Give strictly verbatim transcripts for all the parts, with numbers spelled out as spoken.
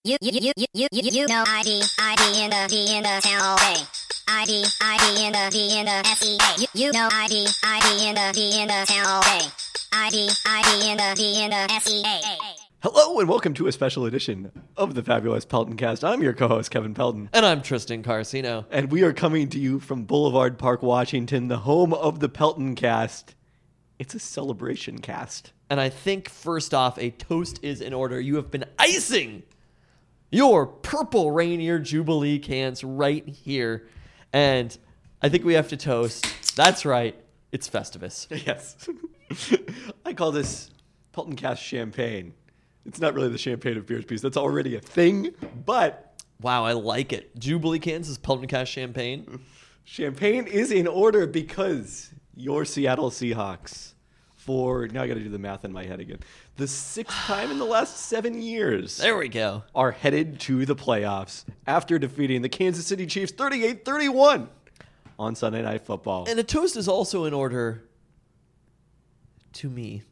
You, you, you, you, you, you, you know I D, I D in the, D in the town all day. I D, I D in the, D in the S E A. You, you know I D, I D in the, D in the town all day. I D, I D in the, D in the S E A. Hello and welcome to a special edition of the Fabulous Pelton Cast. I'm your co-host, Kevin Pelton. And I'm Tristan Carcino. And we are coming to you from Boulevard Park, Washington, the home of the Pelton Cast. It's a celebration cast. And I think, first off, a toast is in order. You have been icing your purple Rainier Jubilee cans right here. And I think we have to toast. That's right. It's Festivus. Yes. I call this Pelton Cast champagne. It's not really the champagne of Beers Peace. That's already a thing, but... Wow, I like it. Jubilee cans is Pelton Cast champagne. Champagne is in order because your Seattle Seahawks, for... Now I got to do the math in my head again. The sixth time in the last seven years... There we go. ...are headed to the playoffs after defeating the Kansas City Chiefs thirty-eight thirty-one on Sunday Night Football. And a toast is also in order to me.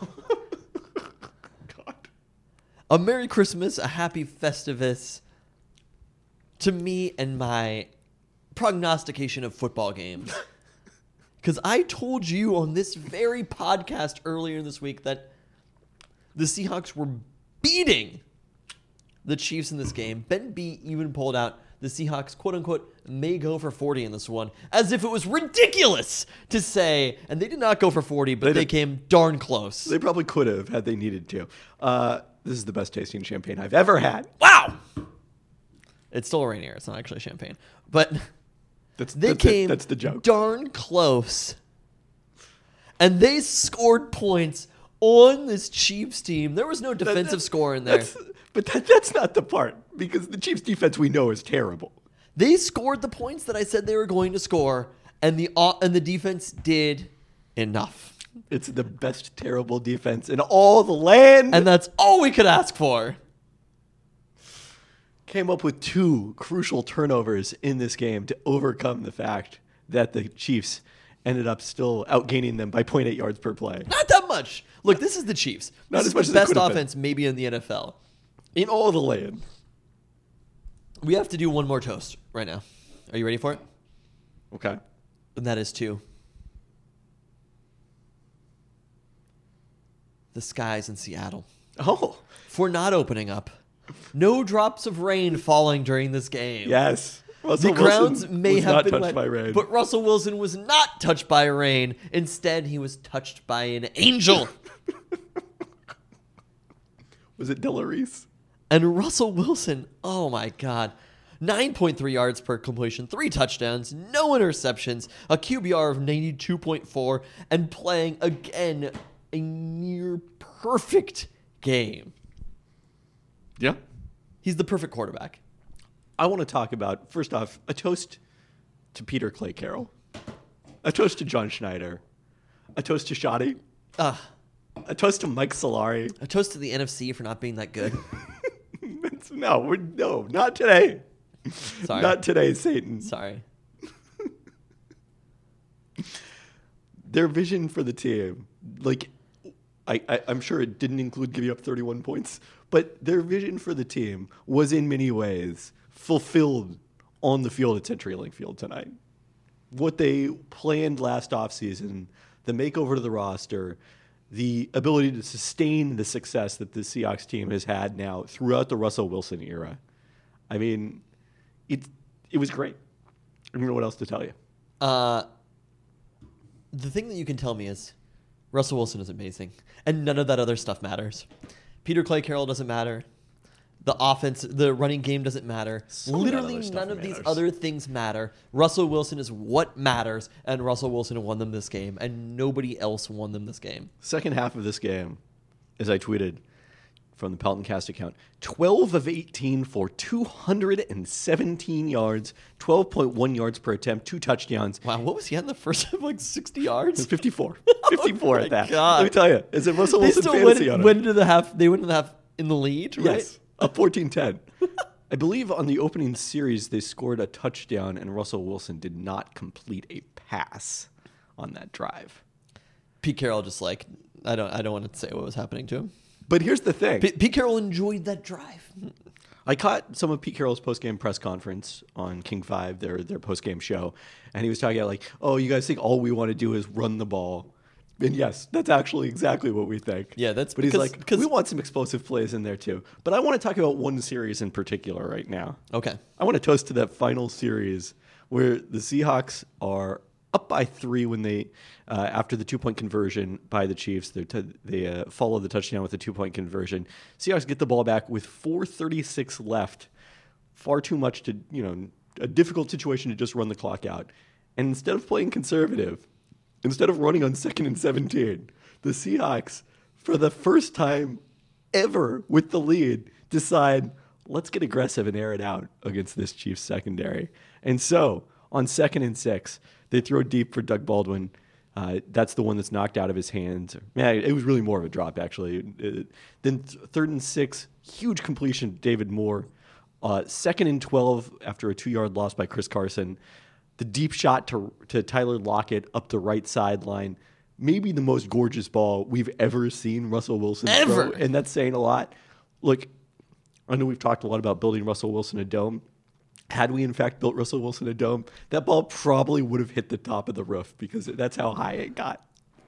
A Merry Christmas, a Happy Festivus to me and my prognostication of football games. Because I told you on this very podcast earlier this week that the Seahawks were beating the Chiefs in this game. Ben B even pulled out the Seahawks, quote-unquote, may go for forty in this one, as if it was ridiculous to say. And they did not go for forty, but they, they came darn close. They probably could have had they needed to. Uh... This is the best tasting champagne I've ever had. Wow! It's still Rainier. It's not actually champagne. But that's, they that's came it. That's the joke. Darn close. And they scored points on this Chiefs team. There was no defensive that, score in there. But that, that's not the part, because the Chiefs defense we know is terrible. They scored the points that I said they were going to score, and the uh, and the defense did enough. It's the best terrible defense in all the land. And that's all we could ask for. Came up with two crucial turnovers in this game to overcome the fact that the Chiefs ended up still outgaining them by zero point eight yards per play. Not that much. Look, this is the Chiefs. Not this as much is as the it best could have offense been. maybe in the N F L. In all the land. We have to do one more toast right now. Are you ready for it? Okay. And that is to the skies in Seattle. Oh. For not opening up. No drops of rain falling during this game. Yes. Russell the grounds Wilson may was have not been touched wet, by rain. but Russell Wilson was not touched by rain. Instead, he was touched by an angel. Was it Delarice? And Russell Wilson, oh my God. nine point three yards per completion, three touchdowns, no interceptions, a Q B R of ninety-two point four, and playing again a near perfect game. Yeah. He's the perfect quarterback. I want to talk about, first off, a toast to Peter Clay Carroll, a toast to John Schneider, a toast to Shoddy, Uh, a toast to Mike Solari. a toast to the N F C for not being that good. no, we're, no, not today. Sorry. Not today, Satan. Sorry. Their vision for the team, like, I, I, I'm sure it didn't include giving up thirty-one points, but their vision for the team was in many ways fulfilled on the field at CenturyLink Field tonight. What they planned last offseason, the makeover to the roster, the ability to sustain the success that the Seahawks team has had now throughout the Russell Wilson era. I mean, it, it was great. I don't know what else to tell you. Uh, the thing that you can tell me is Russell Wilson is amazing, and none of that other stuff matters. Peter Clay Carroll doesn't matter. The offense, the running game doesn't matter. Some Literally of that other none stuff of these matters. other things matter. Russell Wilson is what matters, and Russell Wilson won them this game, and nobody else won them this game. Second half of this game, as I tweeted from the Pelton Cast account, twelve of eighteen for two hundred seventeen yards, twelve point one yards per attempt, two touchdowns. Wow, what was he on the first like sixty yards? fifty-four. fifty-four Oh at that. my God. Let me tell you, is it Russell They Wilson still fantasy went, on it? went into the half. They went into the half in the lead, right? Yes, up fourteen ten. I believe on the opening series they scored a touchdown and Russell Wilson did not complete a pass on that drive. Pete Carroll just like I don't I don't want to say what was happening to him. But here's the thing. P- Pete Carroll enjoyed that drive. I caught some of Pete Carroll's post-game press conference on King five, their their post-game show, and he was talking about like, oh, you guys think all we want to do is run the ball. And yes, that's actually exactly what we think. Yeah, that's But he's because- like, because- we want some explosive plays in there too. But I want to talk about one series in particular right now. Okay. I want to toast to that final series where the Seahawks are up by three when they, uh, after the two-point conversion by the Chiefs, they t- they uh, follow the touchdown with a two-point conversion. Seahawks get the ball back with four thirty-six left. Far too much to, you know, a difficult situation to just run the clock out. And instead of playing conservative, instead of running on second and seventeen, the Seahawks, for the first time ever with the lead, decide, let's get aggressive and air it out against this Chiefs secondary. And so, on second and six, they throw deep for Doug Baldwin. Uh, that's the one that's knocked out of his hands. Yeah, it was really more of a drop, actually. It- then th- third and six, huge completion to David Moore. Uh, second and twelve after a two-yard loss by Chris Carson. The deep shot to to Tyler Lockett up the right sideline. Maybe the most gorgeous ball we've ever seen Russell Wilson Ever. throw. And that's saying a lot. Look, I know we've talked a lot about building Russell Wilson a dome. Had we, in fact, built Russell Wilson a dome, that ball probably would have hit the top of the roof because that's how high it got.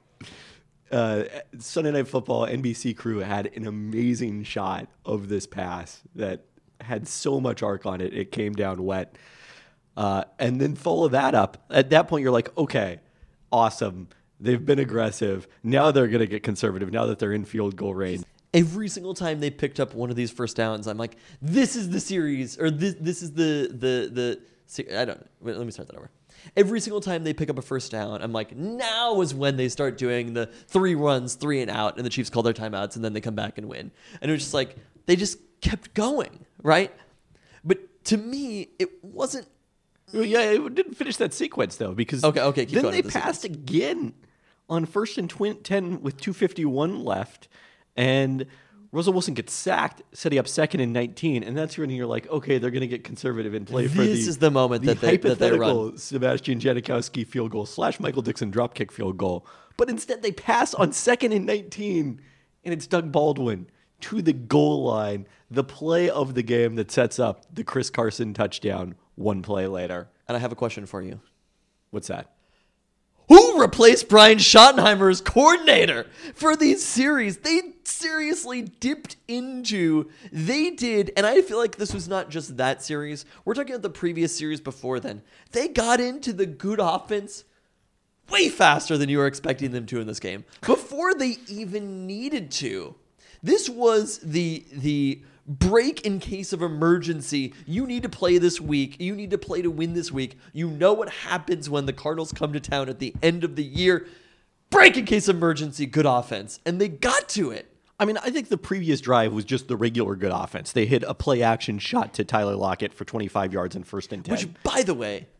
Uh, Sunday Night Football, N B C crew had an amazing shot of this pass that had so much arc on it. It came down wet. Uh, and then follow that up. At that point, you're like, okay, awesome. They've been aggressive. Now they're going to get conservative now that they're in field goal range. Every single time they picked up one of these first downs, I'm like, this is the series, or this this is the the the. se- I don't. Wait, let me start that over. Every single time they pick up a first down, I'm like, now is when they start doing the three runs, three and out, and the Chiefs call their timeouts, and then they come back and win. And it was just like they just kept going, right? But to me, it wasn't. Well, yeah, it didn't finish that sequence, though, because Okay, okay, keep then going they with the passed again on first and tw- ten with two fifty-one left, and Russell Wilson gets sacked, setting up second and nineteen, and that's when you're like, okay, they're going to get conservative and play for the This is the moment the that they- that they hypothetical Sebastian Janikowski field goal slash Michael Dixon dropkick field goal. But instead they pass on second and nineteen, and it's Doug Baldwin to the goal line, the play of the game that sets up the Chris Carson touchdown one play later. And I have a question for you. What's that? Who replaced Brian Schottenheimer as coordinator for these series? They seriously dipped into, they did, and I feel like this was not just that series. We're talking about the previous series before then. They got into the good offense way faster than you were expecting them to in this game, before they even needed to. This was the the break in case of emergency. You need to play this week. You need to play to win this week. You know what happens when the Cardinals come to town at the end of the year. Break in case of emergency, good offense. And they got to it. I mean, I think the previous drive was just the regular good offense. They hit a play action shot to Tyler Lockett for twenty-five yards in first and ten. Which, by the way,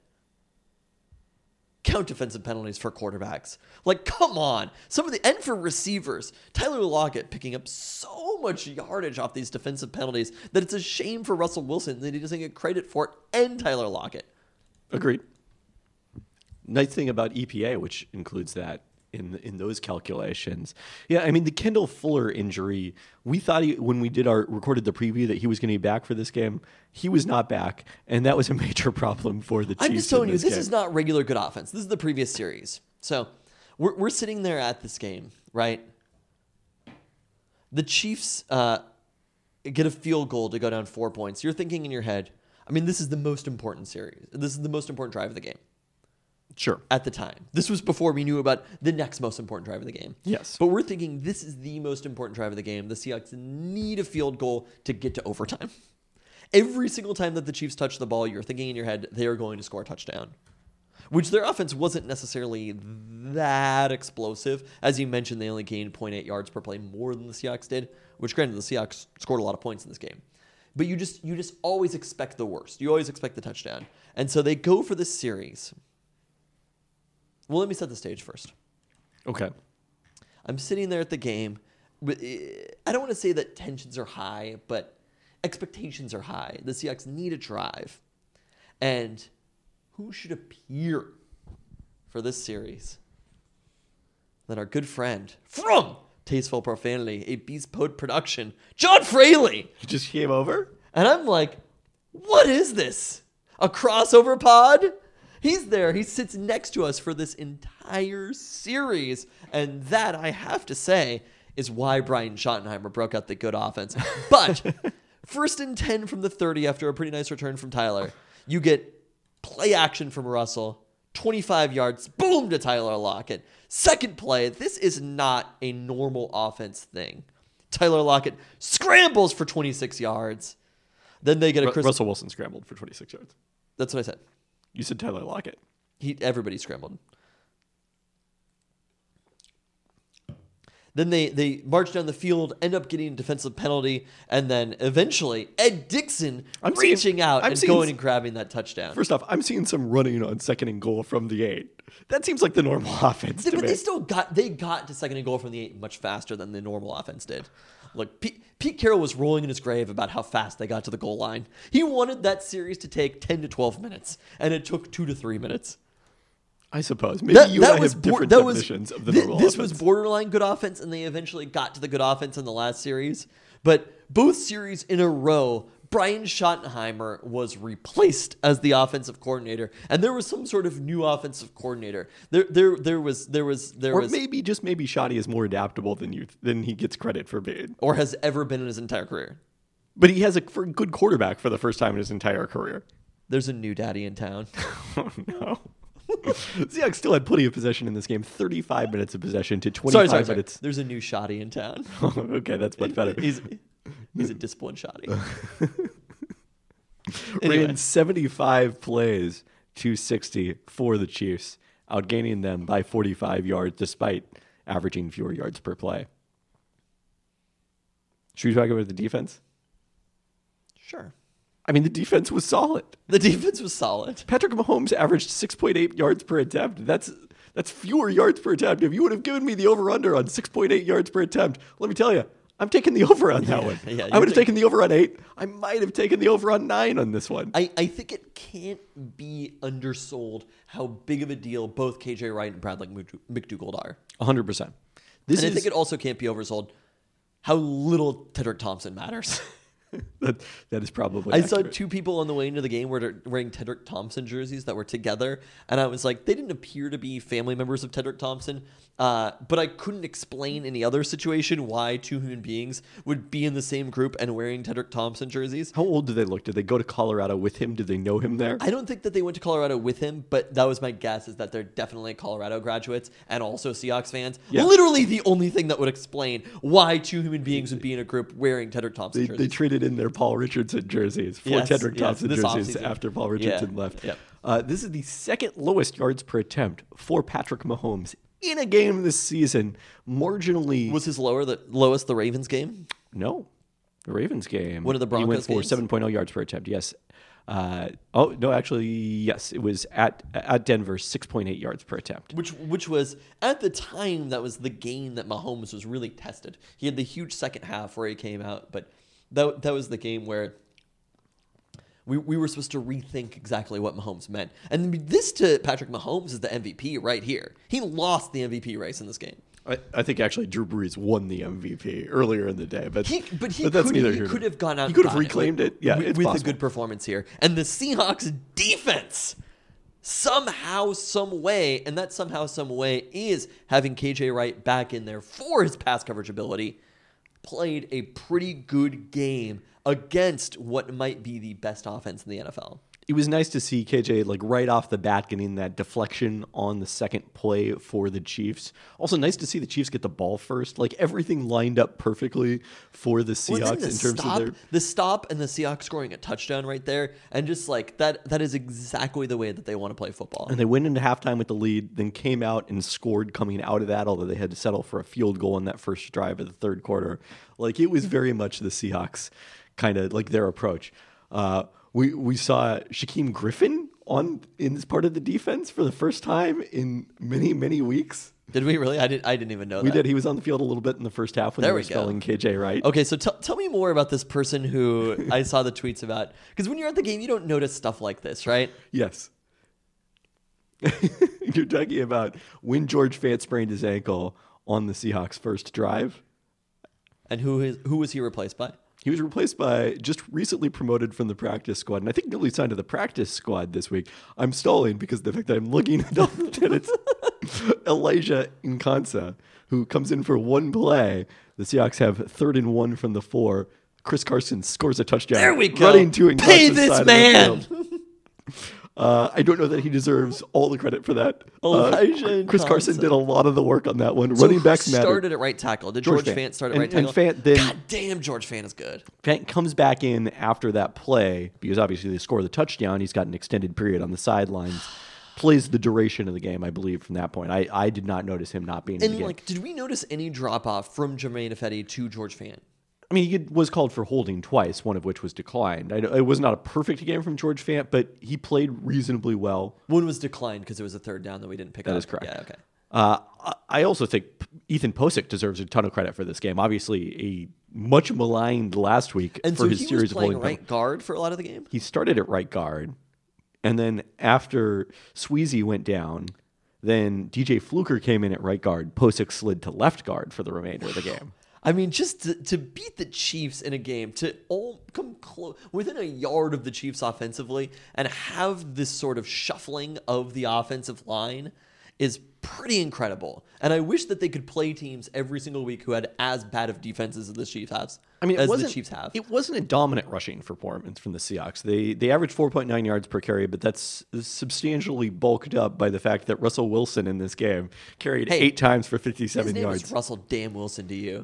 count defensive penalties for quarterbacks. Like, come on. Some of the, and for receivers, Tyler Lockett picking up so much yardage off these defensive penalties that it's a shame for Russell Wilson that he doesn't get credit for it, and Tyler Lockett. Agreed. Nice thing about E P A, which includes that in in those calculations. Yeah, I mean the Kendall Fuller injury. We thought he, when we did our recorded the preview that he was going to be back for this game. He was not back, and that was a major problem for the Chiefs. I'm just telling in you, this this game. is not regular good offense. This is the previous series. So we're we're sitting there at this game, right? The Chiefs uh, get a field goal to go down four points. You're thinking in your head, I mean, this is the most important series. This is the most important drive of the game. Sure. At the time. This was before we knew about the next most important drive of the game. Yes. But we're thinking this is the most important drive of the game. The Seahawks need a field goal to get to overtime. Every single time that the Chiefs touch the ball, you're thinking in your head, they are going to score a touchdown. Which their offense wasn't necessarily that explosive. As you mentioned, they only gained zero point eight yards per play more than the Seahawks did. Which, granted, the Seahawks scored a lot of points in this game. But you just you just always expect the worst. You always expect the touchdown. And so they go for this series. Well, let me set the stage first. Okay. I'm sitting there at the game. I don't want to say that tensions are high, but expectations are high. The Seahawks need a drive. And who should appear for this series than our good friend from Tasteful Profanity, a Beast Pod production, John Fraley. He just came over? And I'm like, what is this? A crossover pod? He's there. He sits next to us for this entire series. And that, I have to say, is why Brian Schottenheimer broke out the good offense. But first and ten from the thirty after a pretty nice return from Tyler. You get play action from Russell. twenty-five yards. Boom to Tyler Lockett. Second play. This is not a normal offense thing. Tyler Lockett scrambles for twenty-six yards. Then they get a Ru- Chris- Russell Wilson scrambled for twenty-six yards. That's what I said. You said Tyler Lockett. He everybody scrambled. Then they they march down the field, end up getting a defensive penalty, and then eventually Ed Dixon I'm reaching seeing- out I'm and seeing- going and grabbing that touchdown. First off, I'm seeing some running on second and goal from the eight. That seems like the normal offense Yeah, to but me. they still got they got to second and goal from the eight much faster than the normal offense did. Look, Pete, Pete Carroll was rolling in his grave about how fast they got to the goal line. He wanted that series to take ten to twelve minutes, and it took two to three minutes. I suppose. Maybe That, you that and I was have bor- different that was definitions of the thi- normal this offense. was borderline good offense, and they eventually got to the good offense in the last series. But both series in a row, Brian Schottenheimer was replaced as the offensive coordinator, and there was some sort of new offensive coordinator. There, there, there was, there was, there Or was, maybe, just maybe, Shoddy is more adaptable than you than he gets credit for being. or has ever been in his entire career. But he has a for- good quarterback for the first time in his entire career. There's a new daddy in town. Oh no. Seahawks still had plenty of possession in this game. thirty-five minutes of possession to twenty-five sorry, sorry, sorry. minutes. There's a new shoddy in town. Okay, that's much better. He's he's a disciplined shoddy. Ran Anyway. seventy-five plays, two sixty for the Chiefs, outgaining them by forty-five yards despite averaging fewer yards per play. Should we talk about the defense? Sure. I mean, the defense was solid. The defense was solid. Patrick Mahomes averaged six point eight yards per attempt. That's that's fewer yards per attempt. If you would have given me the over-under on six point eight yards per attempt, let me tell you, I'm taking the over on that Yeah, one. yeah, I you're would have taking- taken the over on eight. I might have taken the over on nine on this one. I, I think it can't be undersold how big of a deal both K J Wright and Bradley McDou- McDougald are. one hundred percent. This And is I think it also can't be oversold how little Tedrick Thompson matters. that, that is probably I saw accurate. two people on the way into the game were wearing Tedrick Thompson jerseys that were together, and I was like, they didn't appear to be family members of Tedrick Thompson, uh, but I couldn't explain any other situation why two human beings would be in the same group and wearing Tedrick Thompson jerseys. How old did they look? Did they go to Colorado with him? Did they know him there? I don't think that they went to Colorado with him, but that was my guess, is that they're definitely Colorado graduates and also Seahawks fans. Yeah. Literally the only thing that would explain why two human beings would be in a group wearing Tedrick Thompson They, jerseys. they traded in their Paul Richardson jerseys for Yes, Tedrick yes, Thompson this jerseys offseason. after Paul Richardson Yeah, left. yep. Uh, this is the second lowest yards per attempt for Patrick Mahomes in a game this season. Marginally. was his lower the lowest the Ravens game? No. The Ravens game. One of the He went Broncos for games? seven point oh yards per attempt. Yes. Uh, oh, no, actually, yes. It was at at Denver, six point eight yards per attempt. Which which was at the time that was the game that Mahomes was really tested. He had the huge second half where he came out, but that that was the game where we we were supposed to rethink exactly what Mahomes meant. And this to Patrick Mahomes is the M V P right here. He lost the M V P race in this game. I, I think actually Drew Brees won the M V P earlier in the day, but He, but he, but that's could, neither he here could nor- have gone out. He and could have gotten reclaimed with, it. Yeah, with, it's with a possible. good performance here. And the Seahawks defense somehow, some way, and that somehow, some way is having K J Wright back in there for his pass coverage ability. Played a pretty good game against what might be the best offense in the N F L. It was nice to see K J like right off the bat getting that deflection on the second play for the Chiefs. Also nice to see the Chiefs get the ball first. Like everything lined up perfectly for the Well, Seahawks and then in the terms stop, of their the stop and the Seahawks scoring a touchdown right there, and just like that, that is exactly the way that they want to play football. and they went into halftime with the lead, then came out and scored coming out of that, although they had to settle for a field goal in that first drive of the third quarter. Like it was very much the Seahawks kind of like their approach. Uh, we we saw Shaquem Griffin on in this part of the defense for the first time in many, many weeks. Did we really? I didn't. I didn't even know We that. did. He was on the field a little bit in the first half when There they were we go. spelling K J Wright. Okay, so t- tell me more about this person who I saw the tweets about. Because when you're at the game, you don't notice stuff like this, right? Yes. You're talking about when George Fant sprained his ankle on the Seahawks' first drive. And who is who was he replaced by? He He was replaced by just recently promoted from the practice squad, and I think newly signed to the practice squad this week. I'm stalling because of the fact that I'm looking at all the tenants. Elijah Nkansa, who comes in for one play. The Seahawks have third and one from the four. Chris Carson scores a touchdown. There we go. Running to Nkansa's Pay this side man. of the field. Uh, I don't know that he deserves all the credit for that. Elijah Uh, Chris Nkansa. Carson did a lot of the work on that one. So Running who backs matter. started at right tackle. Did George, George Fant Fant. start at And- right tackle? and Fant then- God damn, George Fant is good. Fant comes back in after that play because obviously they score the touchdown. He's got an extended period on the sidelines. Plays the duration of the game, I believe, from that point. I, I did not notice him not being in And the game. like, did we notice any drop off from Jermaine Ifedi to George Fant? I mean, he was called for holding twice, one of which was declined. I, it was not a perfect game from George Fant, but he played reasonably well. One was declined because it was a third down that we didn't pick That up. is correct. Yeah, okay. Uh, I also think Ethan Posick deserves a ton of credit for this game. Obviously, a much maligned last week And for so his he series was of playing holding right penalties. guard for a lot of the game? He started at right guard, and then after Sweezy went down, then D J Fluker came in at right guard. Posick slid to left guard for the remainder of the game. I mean, just to, to beat the Chiefs in a game, to all come close within a yard of the Chiefs offensively, and have this sort of shuffling of the offensive line is pretty incredible. And I wish that they could play teams every single week who had as bad of defenses as the Chiefs have. I mean, it as the wasn't, Chiefs have. It wasn't a dominant rushing performance from the Seahawks. They they averaged four point nine yards per carry, but that's substantially bulked up by the fact that Russell Wilson in this game carried Hey, eight times for His fifty-seven name yards. was Russell Damn Wilson to you.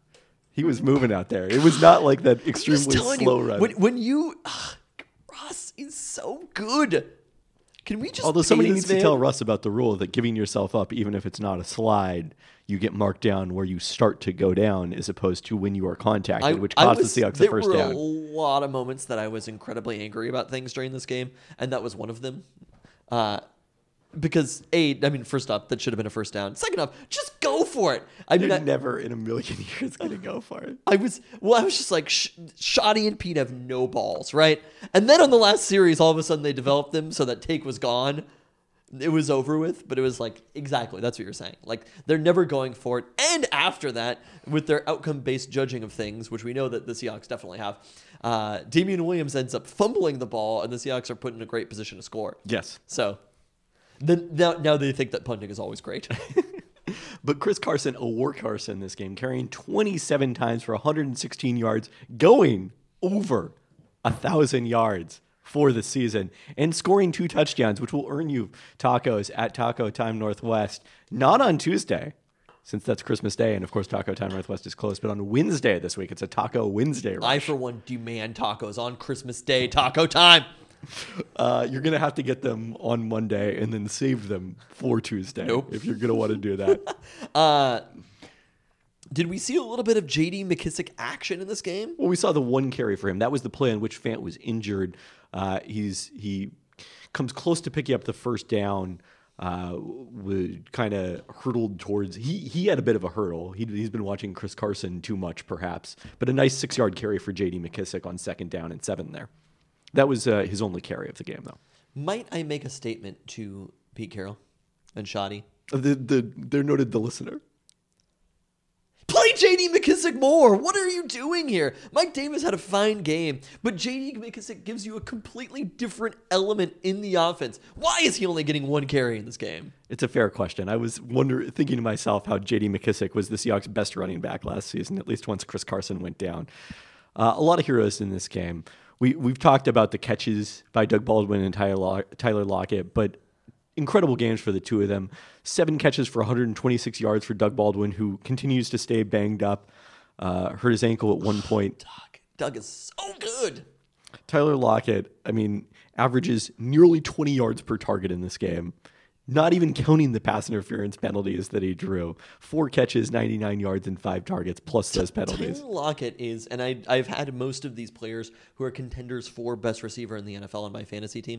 He was moving out there. It was not like that I'm just extremely telling slow you, run. When, when you, ugh, Russ is so good. Can we just? Although pay somebody this needs man? to tell Russ about the rule that giving yourself up, even if it's not a slide, you get marked down where you start to go down, as opposed to when you are contacted, which I cost was- the Seahawks the there first were down. a lot of moments that I was incredibly angry about things during this game, and that was one of them. Uh, because a, I mean, first off, that should have been a first down. Second off, just go for it. I mean, You're I, never in a million years going to go for it. I was well. I was just like, Sh- Shoddy and Pete have no balls, right? And then on the last series, all of a sudden they developed them so that Take was gone. It was over with, but it was like, exactly, that's what you're saying. Like, they're never going for it. And after that, with their outcome-based judging of things, which we know that the Seahawks definitely have, uh, Damian Williams ends up fumbling the ball, and the Seahawks are put in a great position to score. Yes. So, then now, now they think that punting is always great. But Chris Carson, a war Carson this game, carrying twenty-seven times for one hundred sixteen yards, going over one thousand yards for the season, and scoring two touchdowns, which will earn you tacos at Taco Time Northwest, not on Tuesday, since that's Christmas Day, and of course Taco Time Northwest is closed, but on Wednesday this week. It's a Taco Wednesday rush. I, for one, demand tacos on Christmas Day, taco time. Uh, you're going to have to get them on Monday and then save them for Tuesday Nope. if you're going to want to do that. Uh, did we see a little bit of J D McKissick action in this game? Well, we saw the one carry for him. That was the play in which Fant was injured. Uh, he's he comes close to picking up the first down. Uh, would kind of hurtled towards. He he had a bit of a hurdle. He, he's been watching Chris Carson too much, perhaps. But a nice six yard carry for J D McKissick on second down and seven there. That was uh, his only carry of the game, though. Might I make a statement to Pete Carroll and Shoddy? The the they're noted the listener. Play J D McKissick more. What are you doing here? Mike Davis had a fine game, but J D McKissick gives you a completely different element in the offense. Why is he only getting one carry in this game? It's a fair question. I was wonder thinking to myself how J D McKissick was the Seahawks' best running back last season, at least once Chris Carson went down. Uh, a lot of heroes in this game. We, we've talked about the catches by Doug Baldwin and Tyler, Lock, Tyler Lockett, but incredible games for the two of them. Seven catches for one hundred twenty-six yards for Doug Baldwin, who continues to stay banged up. Uh, hurt his ankle at one point. Doug, Doug is so good. Tyler Lockett, I mean, averages nearly twenty yards per target in this game. Not even counting the pass interference penalties that he drew. Four catches, ninety-nine yards, and five targets, plus those penalties. Tyler Lockett is, and I, I've had most of these players who are contenders for best receiver in the N F L on my fantasy team.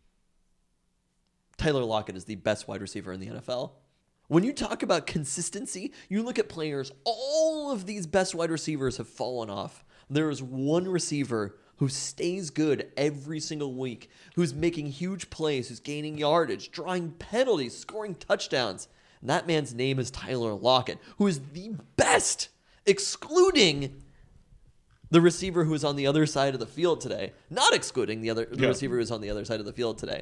Tyler Lockett is the best wide receiver in the N F L. When you talk about consistency, you look at players, all of these best wide receivers have fallen off. There is one receiver who stays good every single week, who's making huge plays, who's gaining yardage, drawing penalties, scoring touchdowns. And that man's name is Tyler Lockett, who is the best, excluding The receiver who was on the other side of the field today, not excluding the other the Yeah. receiver who was on the other side of the field today.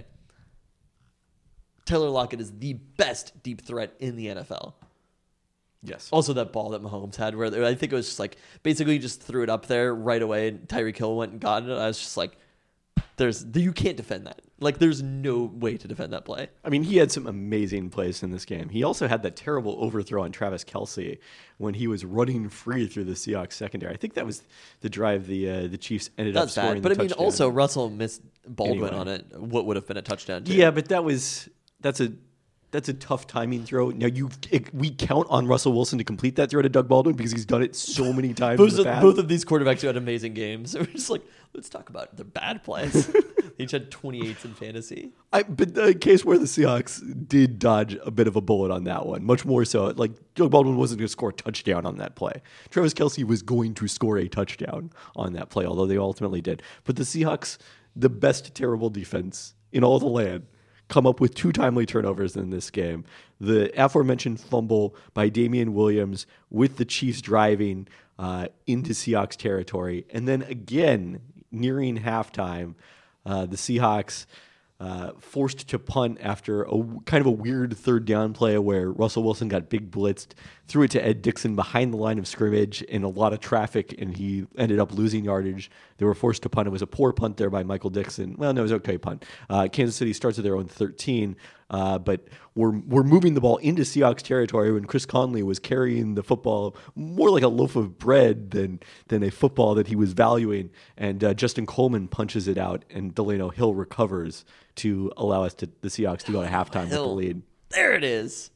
Tyler Lockett is the best deep threat in the N F L. Yes. Also, that ball that Mahomes had, where I think it was just like basically he just threw it up there right away, and Tyreek Hill went and got it. I was just like, "There's you can't defend that. Like, there's no way to defend that play." I mean, he had some amazing plays in this game. He also had that terrible overthrow on Travis Kelce when he was running free through the Seahawks secondary. I think that was the drive the uh, the Chiefs ended up That's scoring. bad. But the I mean, touchdown. also Russell missed Baldwin Anyway. on it. What would have been a touchdown? Too. Yeah, but that was that's a that's a tough timing throw. Now you it, we count on Russell Wilson to complete that throw to Doug Baldwin because he's done it so many times. Both in the of, past. both of these quarterbacks who had amazing games. We're just like, let's talk about the bad plays. They each had twenty-eights in fantasy. I, but the case where the Seahawks did dodge a bit of a bullet on that one, much more so. Like, Doug Baldwin wasn't going to score a touchdown on that play. Travis Kelce was going to score a touchdown on that play, although they ultimately did. But the Seahawks, the best terrible defense in all the land, come up with two timely turnovers in this game. The aforementioned fumble by Damian Williams with the Chiefs driving uh, into Seahawks territory. And then again, nearing halftime, uh, the Seahawks uh, forced to punt after a kind of a weird third down play where Russell Wilson got big blitzed, threw it to Ed Dixon behind the line of scrimmage in a lot of traffic, and he ended up losing yardage. They were forced to punt. It was a poor punt there by Michael Dixon. Well, no, it was an okay punt. Uh, Kansas City starts at their own thirteen, uh, but we're, we're moving the ball into Seahawks territory when Chris Conley was carrying the football more like a loaf of bread than, than a football that he was valuing, and uh, Justin Coleman punches it out, and Delano Hill recovers to allow us to the Seahawks to go to halftime with the Hill. lead. There it is.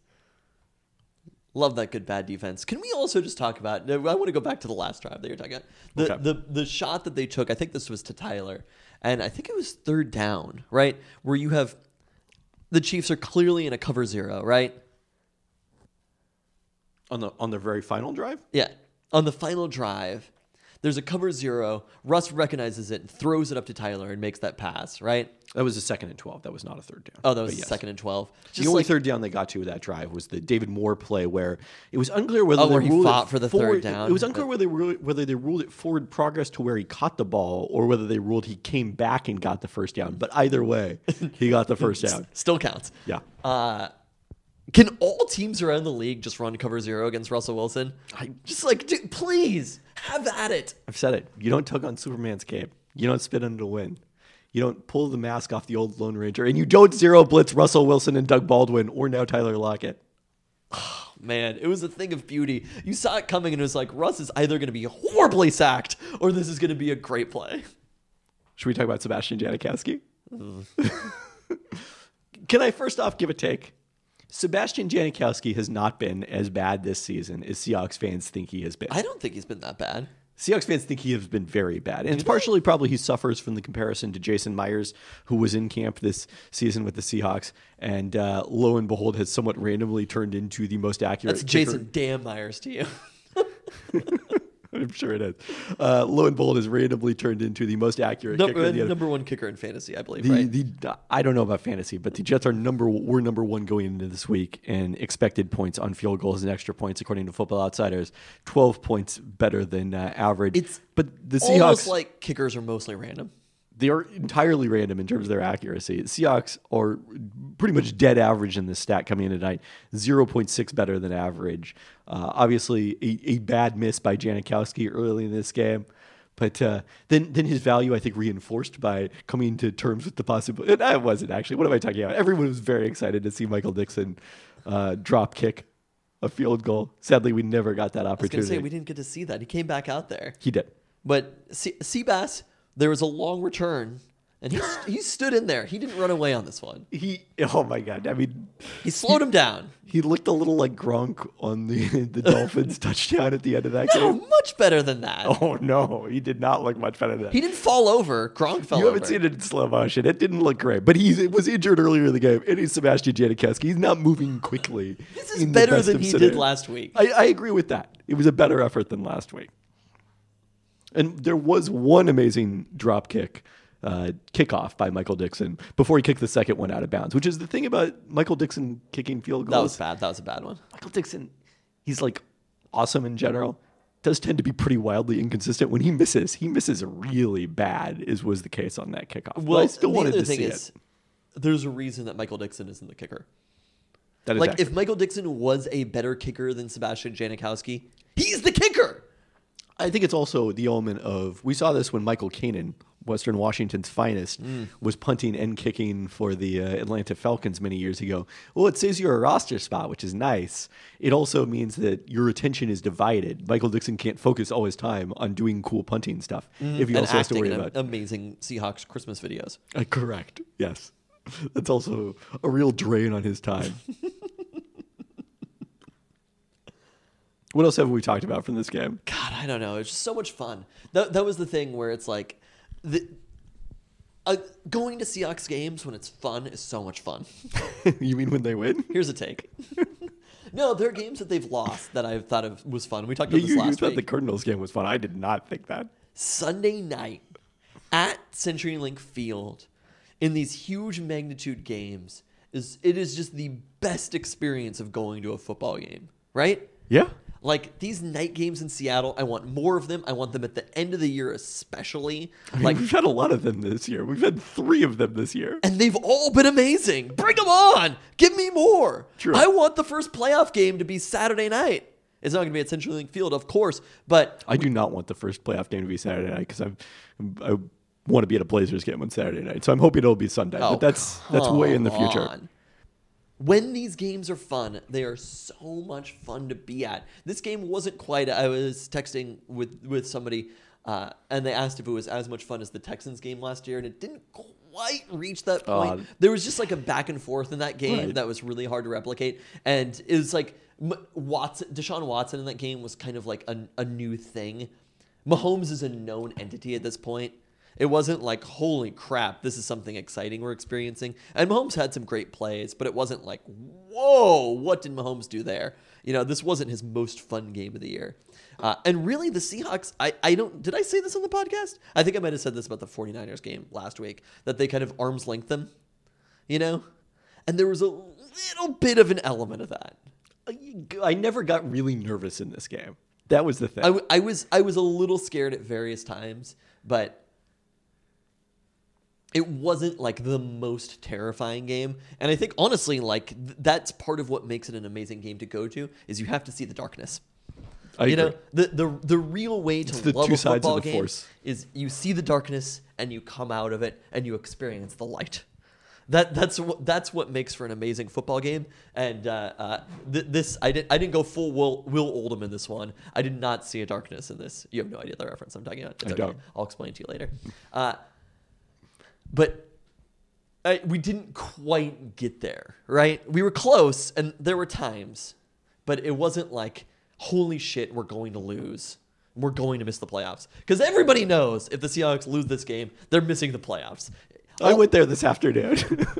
Love that good bad defense. Can we also just talk about? I want to go back to the last drive that you're talking about. The Okay. the the shot that they took. I think this was to Tyler, and I think it was third down, right? Where you have the Chiefs are clearly in a cover zero, right? On the on the very final drive? Yeah. On the final drive, there's a cover zero. Russ recognizes it and throws it up to Tyler and makes that pass, right? That was a second and twelve. That was not a third down. Oh, that was But the yes. second and twelve. The only third down they got to with that drive was the David Moore play where it was unclear whether Oh, they where he ruled fought it for the third forward- down. It was unclear whether they ruled, whether they ruled it forward progress to where he caught the ball or whether they ruled he came back and got the first down. But either way, he got the first down. Still counts. Yeah. Uh, can all teams around the league just run cover zero against Russell Wilson? I- just like, dude, please have at it. I've said it. You don't tug on Superman's cape. You don't spit under the wind. You don't pull the mask off the old Lone Ranger. And you don't zero blitz Russell Wilson and Doug Baldwin or now Tyler Lockett. Man, it was a thing of beauty. You saw it coming and it was like, Russ is either going to be horribly sacked or this is going to be a great play. Should we talk about Sebastian Janikowski? Can I first off give a take? Sebastian Janikowski has not been as bad this season as Seahawks fans think he has been. I don't think he's been that bad. Seahawks fans think he has been very bad. And it's partially probably he suffers from the comparison to Jason Myers, who was in camp this season with the Seahawks, and uh, lo and behold has somewhat randomly turned into the most accurate That's kicker. Jason Dan Myers to you. I'm sure it is. Uh, lo and behold has randomly turned into the most accurate kicker number, in the number one kicker in fantasy, I believe, The, right? the I don't know about fantasy, but the Jets are number were number one going into this week in expected points on field goals and extra points according to Football Outsiders. Twelve points better than uh, average. It's but the Almost Seahawks like kickers are mostly random. they are entirely random in terms of their accuracy. Seahawks are pretty much dead average in this stat coming in tonight. zero point six better than average. Uh, obviously, a, a bad miss by Janikowski early in this game. But uh, then, then his value, I think, reinforced by coming to terms with the possibility. And I wasn't actually. What am I talking about? Everyone was very excited to see Michael Dixon uh, drop kick a field goal. Sadly, we never got that I was going opportunity. to say, we didn't get to see that. He came back out there. he did. But C- Seabass, there was a long return, and he, he stood in there. He didn't run away on this one. He. Oh my God! I mean, He slowed him down. he looked a little like Gronk on the the Dolphins touchdown at the end of that No, game. much better than that. Oh no, he did not look much better than that. He didn't fall over. Gronk fell You over. haven't seen it in slow motion. It didn't look great, but he was injured earlier in the game. It is Sebastian Janikowski. He's not moving quickly. This is in the better best than of he scenarios. did last week. I, I agree with that. It was a better effort than last week. And there was one amazing drop kick, uh, kickoff by Michael Dixon before he kicked the second one out of bounds, which is the thing about Michael Dixon kicking field goals. That was bad. That was a bad one. Michael Dixon, he's like awesome in general, does tend to be pretty wildly inconsistent. When he misses, he misses really bad, is was the case on that kickoff. Well, but I still the wanted other to thing see is, it. there's a reason that Michael Dixon isn't the kicker. That is like, accurate. if Michael Dixon was a better kicker than Sebastian Janikowski, he's the kicker. I think it's also the element of, we saw this when Michael Kanan, Western Washington's finest, mm. was punting and kicking for the uh, Atlanta Falcons many years ago. Well, it saves you a roster spot, which is nice. It also means that your attention is divided. Michael Dixon can't focus all his time on doing cool punting stuff mm. if he and also has to worry in about amazing Seahawks Christmas videos. Uh, correct. Yes. That's also a real drain on his time. What else have we talked about from this game? God, I don't know. It's just so much fun. That that was the thing where it's like, the, uh, going to Seahawks games when it's fun is so much fun. You mean when they win? Here's a take. No, there are games that they've lost that I thought of was fun. We talked Yeah, about this you, last you thought week. the Cardinals game was fun. I did not think that. Sunday night at CenturyLink Field in these huge magnitude games is it is just the best experience of going to a football game, right? Yeah. Like, these night games in Seattle, I want more of them. I want them at the end of the year especially. I mean, like, we've had a lot of them this year. We've had three of them this year. and they've all been amazing. Bring them on. Give me more. True. I want the first playoff game to be Saturday night. It's not going to be at CenturyLink Field, of course, but I do not want the first playoff game to be Saturday night because I I want to be at a Blazers game on Saturday night. So I'm hoping it'll be Sunday. Oh, but that's that's way in the future. on. When these games are fun, they are so much fun to be at. This game wasn't quite. I was texting with with somebody, uh, and they asked if it was as much fun as the Texans game last year, and it didn't quite reach that point. Uh, there was just like a back and forth in that game right. that was really hard to replicate, and it was like Watson, Deshaun Watson in that game was kind of like a, a new thing. Mahomes is a known entity at this point. It wasn't like, holy crap, this is something exciting we're experiencing. And Mahomes had some great plays, but it wasn't like, whoa, what did Mahomes do there? You know, this wasn't his most fun game of the year. Uh, and really, the Seahawks, I, I don't, did I say this on the podcast? I think I might have said this about the 49ers game last week, that they kind of arm's length them, you know? And there was a little bit of an element of that. I never got really nervous in this game. That was the thing. I, w- I was I was a little scared at various times, but it wasn't like the most terrifying game. And I think honestly, like th- that's part of what makes it an amazing game to go to is you have to see the darkness. I you agree. know, the the the real way to It's the love two a sides of football the game force. is you see the darkness and you come out of it and you experience the light. That that's what that's what makes for an amazing football game. And uh, uh, th- this I didn't I didn't go full Will, Will Oldham in this one. I did not see a darkness in this. You have no idea the reference I'm talking about. It's I okay. don't. I'll explain to you later. Uh, but I, we didn't quite get there, right? We were close, and there were times, but it wasn't like, holy shit, we're going to lose. We're going to miss the playoffs. Because everybody knows if the Seahawks lose this game, they're missing the playoffs. I went there this afternoon.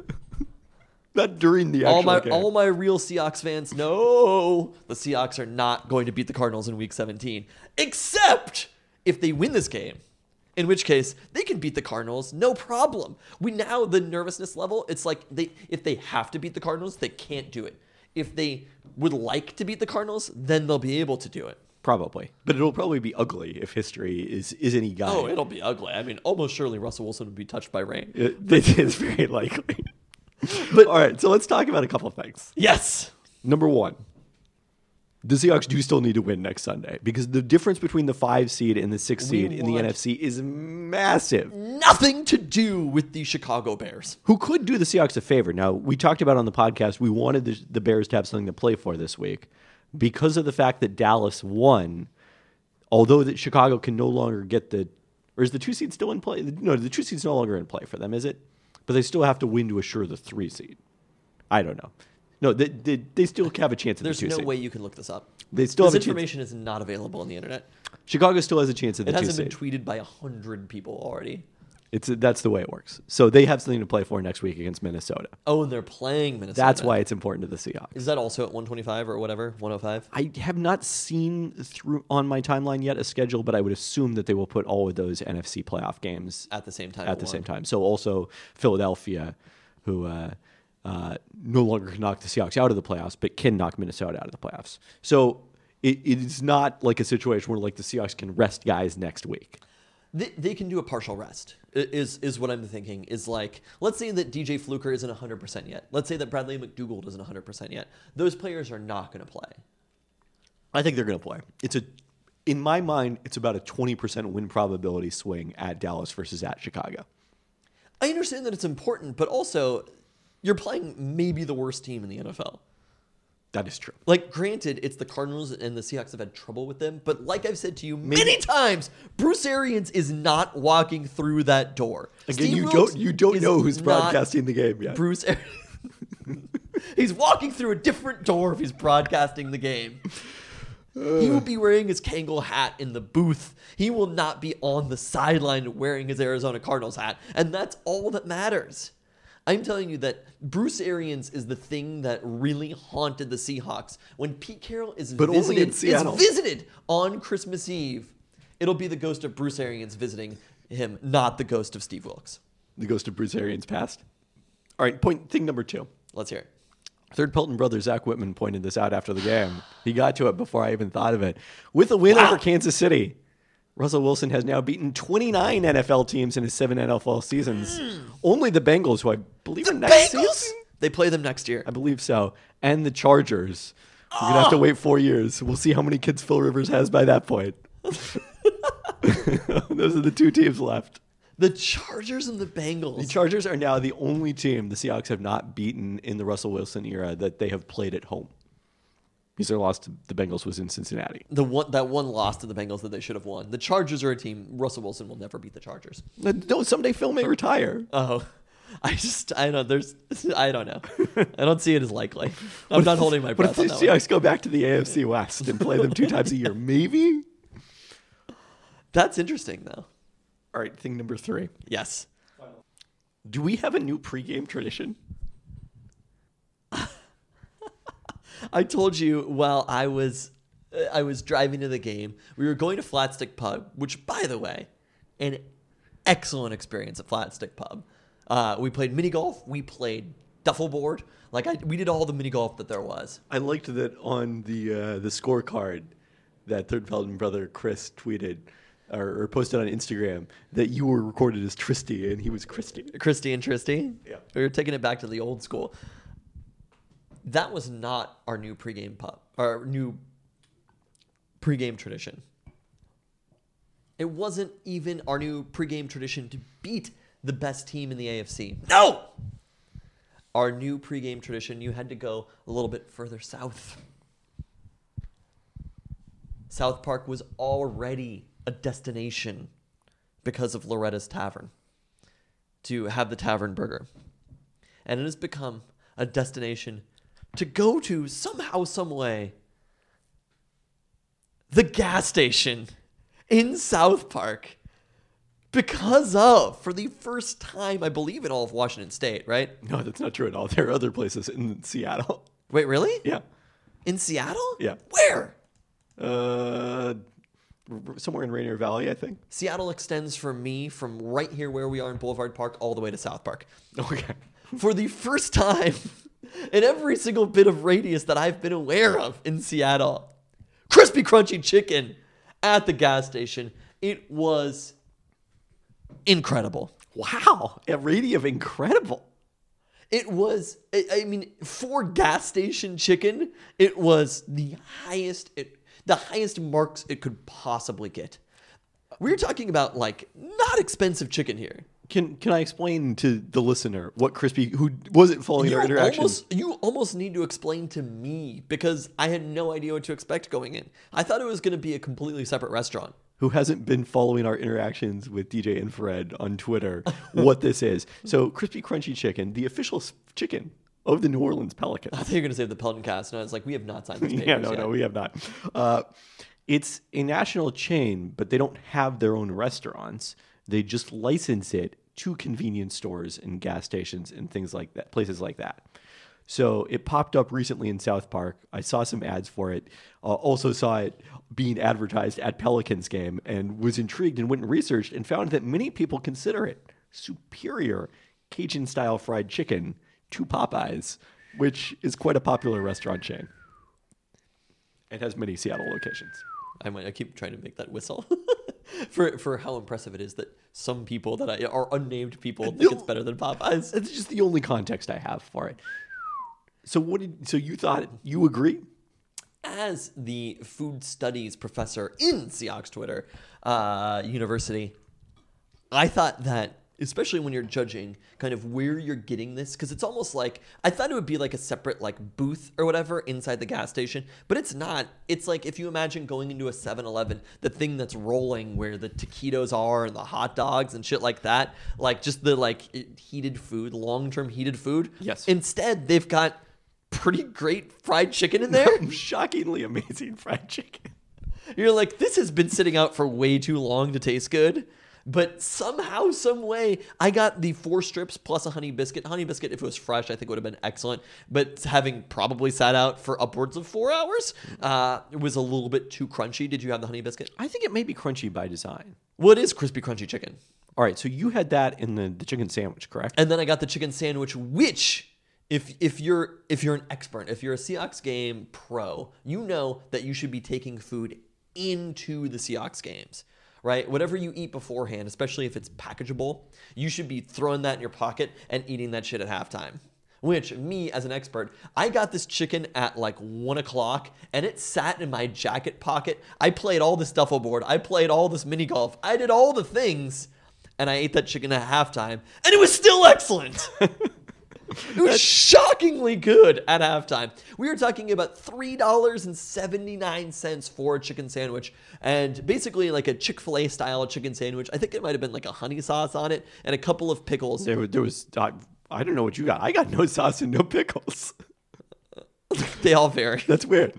Not during the actual all my game. all my real Seahawks fans know the Seahawks are not going to beat the Cardinals in Week seventeen, except if they win this game. In which case, they can beat the Cardinals, no problem. We now, the nervousness level, it's like they if they have to beat the Cardinals, they can't do it. If they would like to beat the Cardinals, then they'll be able to do it. Probably. But it'll probably be ugly if history is, is any guide. Oh, it'll be ugly. I mean, almost surely Russell Wilson would be touched by rain. It, it is very likely. But all right, so let's talk about a couple of things. Yes! Number one, the Seahawks do still need to win next Sunday because the difference between the five seed and the six We seed in the want- N F C is massive. Nothing to do with the Chicago Bears. Who could do the Seahawks a favor. Now, we talked about on the podcast, we wanted the, the Bears to have something to play for this week because of the fact that Dallas won, although that Chicago can no longer get the, or is the two seed still in play? No, the two seed's no longer in play for them, is it? But they still have to win to assure the three seed. I don't know. No, they, they, they still have a chance at There's the two no seed. way you can look this up. They still This have a chance. information is not available on the internet. Chicago still has a chance at the It two hasn't seed. been tweeted by a hundred people already. It's that's the way it works. So they have something to play for next week against Minnesota. Oh, and they're playing Minnesota. That's why it's important to the Seahawks. Is that also at one twenty-five or whatever? one oh five? I have not seen through on my timeline yet a schedule, but I would assume that they will put all of those N F C playoff games At the same time. at the one. same time. So also Philadelphia, who uh, uh, no longer can knock the Seahawks out of the playoffs, but can knock Minnesota out of the playoffs. So it, it is not like a situation where like the Seahawks can rest guys next week. They, they can do a partial rest, i- is is what I'm thinking. Is like, let's say that D J Fluker isn't one hundred percent yet. Let's say that Bradley McDougald isn't one hundred percent yet. Those players are not going to play. I think they're going to play. It's a, in my mind, it's about a twenty percent win probability swing at Dallas versus at Chicago. I understand that it's important, but also you're playing maybe the worst team in the N F L. That is true. Like, granted, it's the Cardinals and the Seahawks have had trouble with them, but like I've said to you many times, Bruce Arians is not walking through that door. Again, Steve you Wilks don't you don't is know who's not broadcasting the game yet. Bruce Arians. He's walking through a different door if he's broadcasting the game. He will be wearing his Kangol hat in the booth. He will not be on the sideline wearing his Arizona Cardinals hat, and that's all that matters. I'm telling you that Bruce Arians is the thing that really haunted the Seahawks. When Pete Carroll is But only visited, in Seattle. is visited on Christmas Eve, it'll be the ghost of Bruce Arians visiting him, not the ghost of Steve Wilks. The ghost of Bruce Arians passed. All right, point thing number two. Let's hear it. Third Pelton brother Zach Whitman pointed this out after the game. He got to it before I even thought of it. With a win Wow. over Kansas City, Russell Wilson has now beaten twenty-nine N F L teams in his seven N F L seasons. Only the Bengals, who I believe The are next Bengals? season? They play them next year. I believe so. And the Chargers. We're going to have to wait four years. We'll see how many kids Phil Rivers has by that point. Those are the two teams left. The Chargers and the Bengals. The Chargers are now the only team the Seahawks have not beaten in the Russell Wilson era that they have played at home. Because their loss to the Bengals was in Cincinnati. The one that one loss to the Bengals that they should have won. The Chargers are a team. Russell Wilson will never beat the Chargers. No, someday Phil may retire. Oh, I just I don't know. There's I don't know. I don't see it as likely. I'm not holding my What breath if the on that Seahawks one. go back to the A F C West and play them two times a year? Maybe. That's interesting though. All right, thing number three. Yes. Do we have a new pregame tradition? I told you while I was uh, I was driving to the game, we were going to Flatstick Pub, which, by the way, an excellent experience at Flatstick Pub. Uh, we played mini golf. We played duffel board. Like I, we did all the mini golf that there was. I liked that on the uh, the scorecard that Third Pelton brother Chris tweeted or, or posted on Instagram that you were recorded as Tristy and he was Christy. Christy and Tristy. Yeah. We were taking it back to the old school. That was not our new pregame pub, our new pregame tradition. It wasn't even our new pregame tradition to beat the best team in the A F C. No! Our new pregame tradition, you had to go a little bit further south. South Park was already a destination because of Loretta's Tavern to have the Tavern Burger. And it has become a destination to go to somehow, some way. The gas station in South Park. Because of, for the first time, I believe, in all of Washington State, right? No, that's not true at all. There are other places in Seattle. Wait, really? Yeah. In Seattle? Yeah. Where? Uh, somewhere in Rainier Valley, I think. Seattle extends for me from right here where we are in Boulevard Park all the way to South Park. Okay. For the first time in every single bit of radius that I've been aware of in Seattle, crispy crunchy chicken at the gas station. It was incredible. Wow. A rating of incredible. It was, I I mean, for gas station chicken, it was the highest, it, the highest marks it could possibly get. We're talking about like not expensive chicken here. Can can I explain to the listener what Crispy, who wasn't following You our interactions? almost, you almost need to explain to me because I had no idea what to expect going in. I thought it was going to be a completely separate restaurant. Who hasn't been following our interactions with D J Infrared on Twitter, what this is. So Crispy Crunchy Chicken, the official s- chicken of the New Orleans Pelicans. I thought you were going to say the Pelton Cast, and I was like, we have not signed this papers Yeah, no, yet. no, we have not. Uh, it's a national chain, but they don't have their own restaurants. They just license it to convenience stores and gas stations and things like that, places like that. So it popped up recently in South Park. I saw some ads for it. Uh, also saw it being advertised at Pelicans game and was intrigued and went and researched and found that many people consider it superior Cajun-style fried chicken to Popeyes, which is quite a popular restaurant chain. It has many Seattle locations. I might. I keep trying to make that whistle for for how impressive it is that some people that I are unnamed people think it's better than Popeyes. It's just the only context I have for it. So what did? So you thought you agree? As the food studies professor in Seahawks Twitter uh, University, I thought that, especially when you're judging kind of where you're getting this, because it's almost like, I thought it would be like a separate like booth or whatever inside the gas station, but it's not. It's like if you imagine going into a seven eleven, the thing that's rolling where the taquitos are and the hot dogs and shit like that, like just the like heated food, long-term heated food. Yes. Instead, they've got pretty great fried chicken in there. Shockingly amazing fried chicken. You're like, this has been sitting out for way too long to taste good. But somehow, some way, I got the four strips plus a honey biscuit. Honey biscuit, if it was fresh, I think would have been excellent. But having probably sat out for upwards of four hours, uh, it was a little bit too crunchy. Did you have the honey biscuit? I think it may be crunchy by design. Well, it is crispy, crunchy chicken. All right, so you had that in the, the chicken sandwich, correct? And then I got the chicken sandwich, which... If if you're if you're an expert, if you're a Seahawks game pro, you know that you should be taking food into the Seahawks games, right? Whatever you eat beforehand, especially if it's packageable, you should be throwing that in your pocket and eating that shit at halftime. Which, me as an expert, I got this chicken at like one o'clock and it sat in my jacket pocket. I played all this duffel board. I played all this mini golf. I did all the things and I ate that chicken at halftime and it was still excellent. It was shockingly good at halftime. We were talking about three dollars and seventy-nine cents for a chicken sandwich, and basically like a Chick-fil-A style chicken sandwich. I think it might have been like a honey sauce on it and a couple of pickles. There, there was, uh, I don't know what you got. I got no sauce and no pickles. They all vary. That's weird.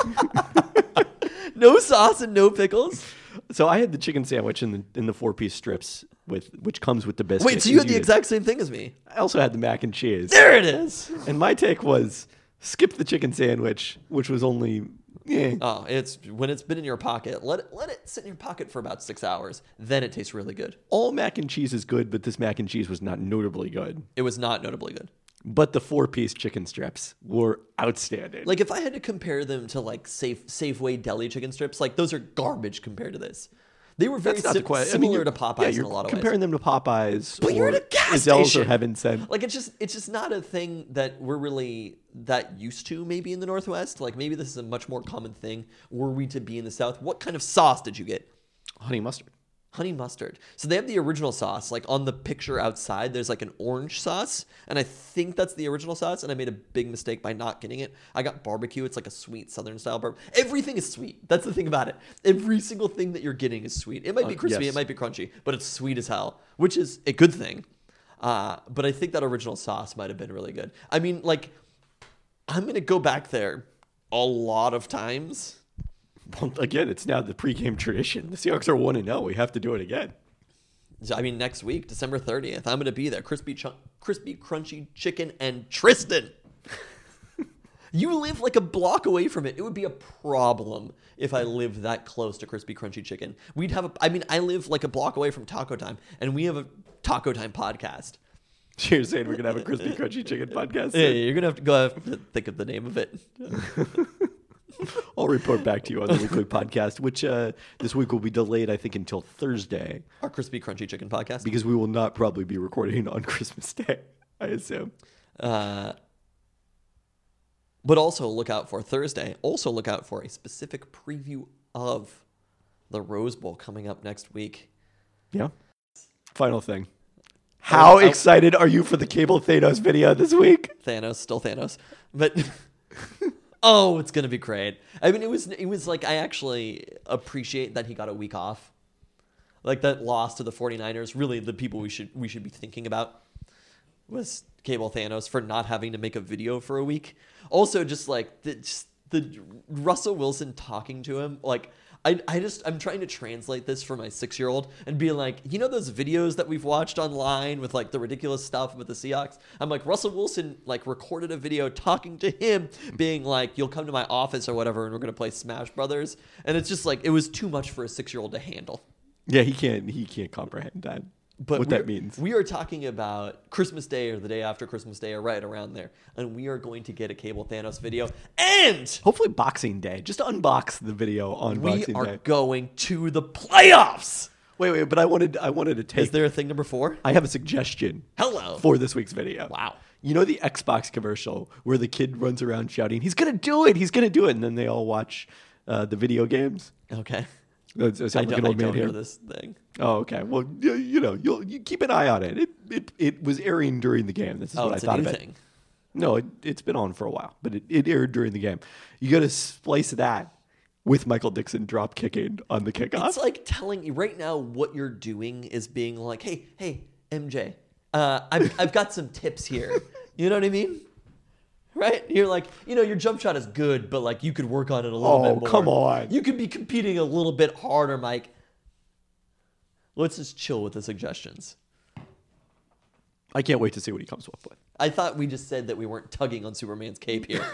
No sauce and no pickles? So I had the chicken sandwich in the in the four-piece strips, with which comes with the biscuit. Wait, so you had the did. exact same thing as me? I also had the mac and cheese. There it is. And my take was skip the chicken sandwich, which was only eh. Oh, it's when it's been in your pocket. Let it let it sit in your pocket for about six hours. Then it tastes really good. All mac and cheese is good, but this mac and cheese was not notably good. It was not notably good. But the four-piece chicken strips were outstanding. Like if I had to compare them to like Safe Safeway deli chicken strips, like those are garbage compared to this. They were very That's not sim- the question. similar I mean, to Popeyes yeah, in you're a lot of comparing ways. them to Popeyes, But or you're at a gas Gazelles station. or Heaven Sent. Like it's just it's just not a thing that we're really that used to maybe in the Northwest. Like maybe this is a much more common thing. Were we to be in the South, what kind of sauce did you get? Honey mustard. Honey mustard. So they have the original sauce. Like on the picture outside, there's like an orange sauce. And I think that's the original sauce. And I made a big mistake by not getting it. I got barbecue. It's like a sweet Southern style barbecue. Everything is sweet. That's the thing about it. Every single thing that you're getting is sweet. It might be Uh, crispy. yes. It might be crunchy. But it's sweet as hell, which is a good thing. Uh, but I think that original sauce might have been really good. I mean, like, I'm going to go back there a lot of times. Well, again, it's now the pregame tradition. The Seahawks are one and zero. We have to do it again. I mean, next week, December thirtieth, I'm going to be there. Crispy, ch- crispy, crunchy chicken and Tristan. You live like a block away from it. It would be a problem if I lived that close to crispy, crunchy chicken. We'd have a, I mean, I live like a block away from Taco Time, and we have a Taco Time podcast. You're saying we're gonna have a crispy, crunchy chicken podcast? Yeah, you're going to have to go have to think of the name of it. I'll report back to you on the weekly podcast, which uh, this week will be delayed, I think, until Thursday, Our crispy, crunchy chicken podcast. because we will not probably be recording on Christmas Day, I assume. Uh, but also look out for Thursday. Also look out for a specific preview of the Rose Bowl coming up next week. Yeah. Final thing. How Oh, I- excited are you for the Cable Thanos video this week? Thanos, still Thanos, but oh, it's gonna be great. I mean, it was it was like I actually appreciate that he got a week off. Like that loss to the 49ers, really the people we should we should be thinking about was Cable Thanos for not having to make a video for a week. Also, just like the just the Russell Wilson talking to him, like. I, I just, I'm trying to translate this for my six-year-old and be like, you know those videos that we've watched online with like the ridiculous stuff with the Seahawks? I'm like, Russell Wilson like recorded a video talking to him being like, you'll come to my office or whatever and we're going to play Smash Brothers. And it's just like, it was too much for a six-year-old to handle. Yeah, he can't. He can't comprehend that. But what we're- that means. We are talking about Christmas Day or the day after Christmas Day or right around there. And we are going to get a Cable Thanos video. And Hopefully Boxing Day. Just unbox the video on we Boxing are Day. going to the playoffs. Wait, wait, but I wanted I wanted to take Is there a thing number four? I have a suggestion Hello. for this week's video. Wow. You know the Xbox commercial where the kid runs around shouting, "He's gonna do it! He's gonna do it!" And then they all watch uh, the video games. Okay. That's, I I sound like don't, an I old man don't here. know this thing. Oh, okay. Well, you, you know, you'll you keep an eye on it. It it, it was airing during the game. This is Oh, what it's I thought a new of it. thing. No, it, it's been on for a while, but it, it aired during the game. You got to splice that with Michael Dixon drop kicking on the kickoff. It's like telling you right now what you're doing is being like, hey, hey, M J, uh, I've, I've got some tips here. You know what I mean? Right? You're like, you know, your jump shot is good, but like you could work on it a little Oh, bit more. come on. You could be competing a little bit harder, Mike. Let's just chill with the suggestions. I can't wait to see what he comes up with. I thought we just said that we weren't tugging on Superman's cape here.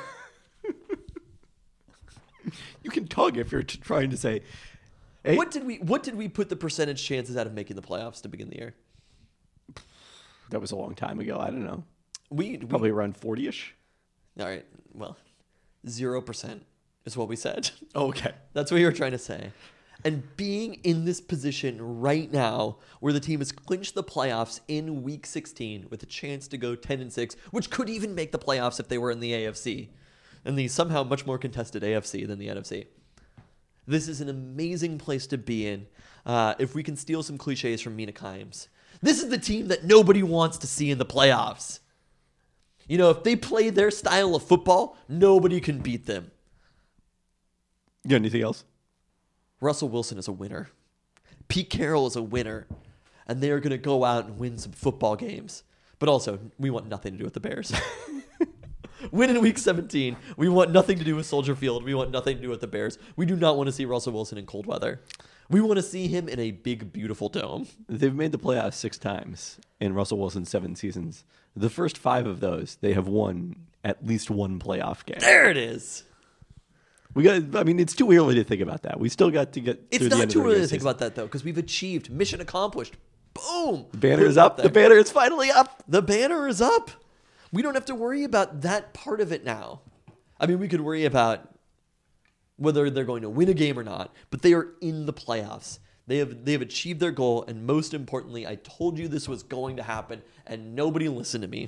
You can tug if you're t- trying to say, hey, What did we what did we put the percentage chances out of making the playoffs to begin the year? that was a long time ago. I don't know. We, we Probably around forty-ish. all right. Well, zero percent is what we said. Oh, okay. That's what you were trying to say. And being in this position right now, where the team has clinched the playoffs in Week sixteen with a chance to go ten and six, which could even make the playoffs if they were in the A F C, and the somehow much more contested A F C than the N F C. This is an amazing place to be in. Uh, if we can steal some cliches from Mina Kimes, this is the team that nobody wants to see in the playoffs. You know, if they play their style of football, nobody can beat them. You got anything else? Russell Wilson is a winner. Pete Carroll is a winner. And they are going to go out and win some football games. But also, we want nothing to do with the Bears. Win in Week seventeen. We want nothing to do with Soldier Field. We want nothing to do with the Bears. We do not want to see Russell Wilson in cold weather. We want to see him in a big, beautiful dome. They've made the playoffs six times in Russell Wilson's seven seasons. The first five of those, they have won at least one playoff game. There it is. We got. I mean, it's too early to think about that. We still got to get. It's through the not end too of the early regular to think season. about that, though, because we've achieved mission accomplished. Boom. The banner Put is it up. there. The banner is finally up. The banner is up. We don't have to worry about that part of it now. I mean, we could worry about whether they're going to win a game or not, but they are in the playoffs. They have they have achieved their goal, and most importantly, I told you this was going to happen, and nobody listened to me.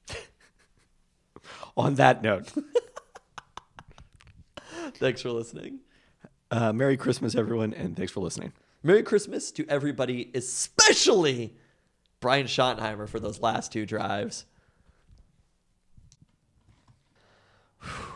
On that note, Thanks for listening. uh, Merry Christmas, everyone, and thanks for listening. Merry Christmas to everybody, especially Brian Schottenheimer for those last two drives. Whew.